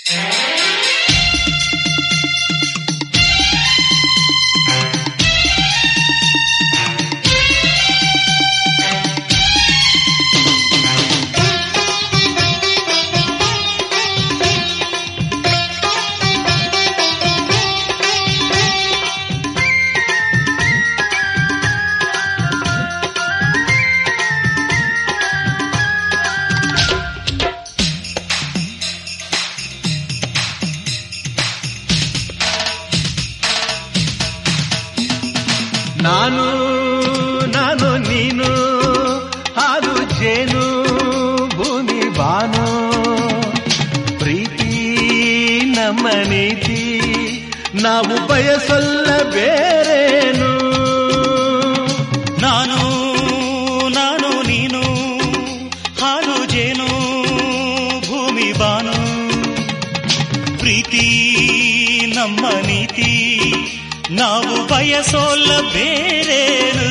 ನಾನು ನೀನು ಹಾಲು ಜೇನು ಭೂಮಿ ಬಾನು ಪ್ರೀತಿ ನಮ್ಮ ನೀತಿ ನಾವು ಬಯಸಲ್ಲ ಬೇರೇನು. ನಾನು ನೀನು ಹಾಲು ಜೇನು ಭೂಮಿ ಬಾನು ಪ್ರೀತಿ ನಮ್ಮ ನೀತಿ ನಾವು ಬಯಸೋಲ್ಲ ಬೇರೇನು.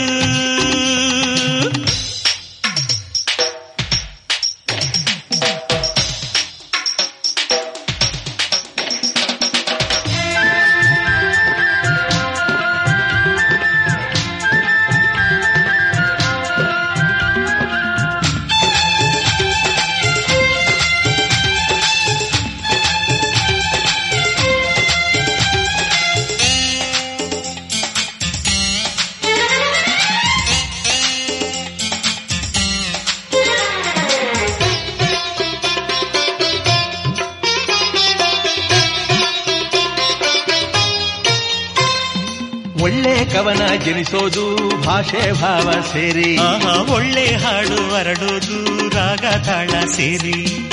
ಒಳ್ಳೆ ಕವನ ಜನಿಸೋದು ಭಾಷೆ ಭಾವ ಸೇರಿ, ಒಳ್ಳೆ ಹಾಡು ಹರಡೋದು ರಾಗ ತಾಳ ಸೇರಿ,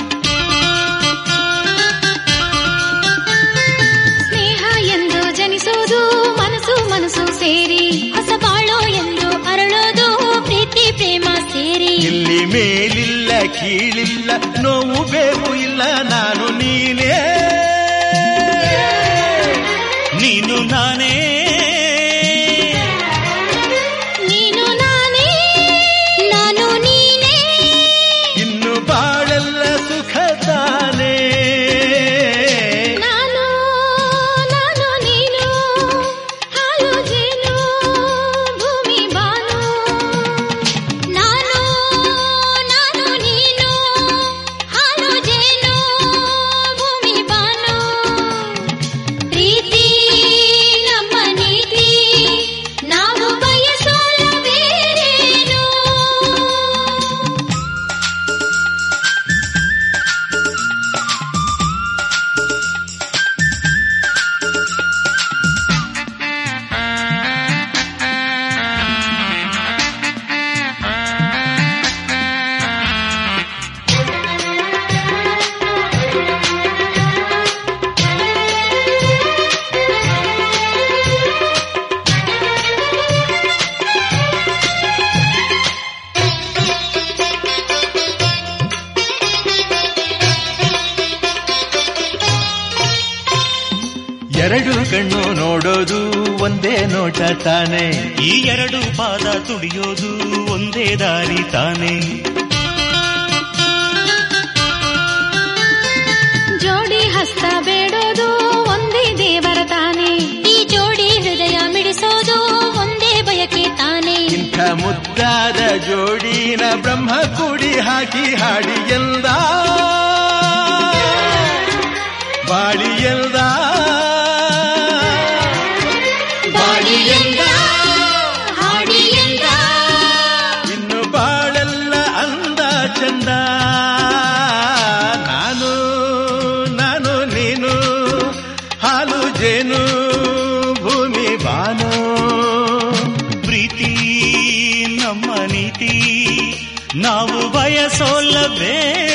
ಸ್ನೇಹ ಎಂದು ಜನಿಸೋದು ಮನಸ್ಸು ಸೇರಿ, ಹೊಸ ಬಾಳೋ ಎಂದು ಅರಳೋದು ಪ್ರೀತಿ ಪ್ರೇಮ ಸೇರಿ. ಇಲ್ಲಿ ಮೇಲಿಲ್ಲ ಕೀಳಿಲ್ಲ ನೋವು ಬೇಕು ಇಲ್ಲ ನಾನು ನೀನೇ ನೀನು ನಾನೇ ಎರಡು ಕಣ್ಣು ನೋಡೋದು ಒಂದೇ ನೋಟ ತಾನೆ, ಈ ಎರಡು ಪಾದ ತುಡಿಯೋದು ಒಂದೇ ದಾರಿ ತಾನೆ. ಜೋಡಿ ಹಸ್ತ ಬೇಡೋದು ಒಂದೇ ದೇವರ ತಾನೆ, ಈ ಜೋಡಿ ಹೃದಯ ಮಿಡಿಸೋದು ಒಂದೇ ಬಯಕೆ ತಾನೆ. ಇಂಥ ಮುದ್ದಾದ ಜೋಡಿನ ಬ್ರಹ್ಮ ಕೂಡಿ ಹಾಕಿ ಹಾಡಿ ಎಂದ ಬಾಳಿ ಎಂದ ಇನ್ನು ಬಾಳೆಲ್ಲ ಅಂದ ಚಂದ. ನಾನು ನೀನು ಹಾಲು ಜೇನು ಭೂಮಿ ಬಾನು ಪ್ರೀತಿ ನಮ್ಮ ನೀತಿ ನಾವು ಬಯಸೋಲ್ಲ ಬೇರೆ.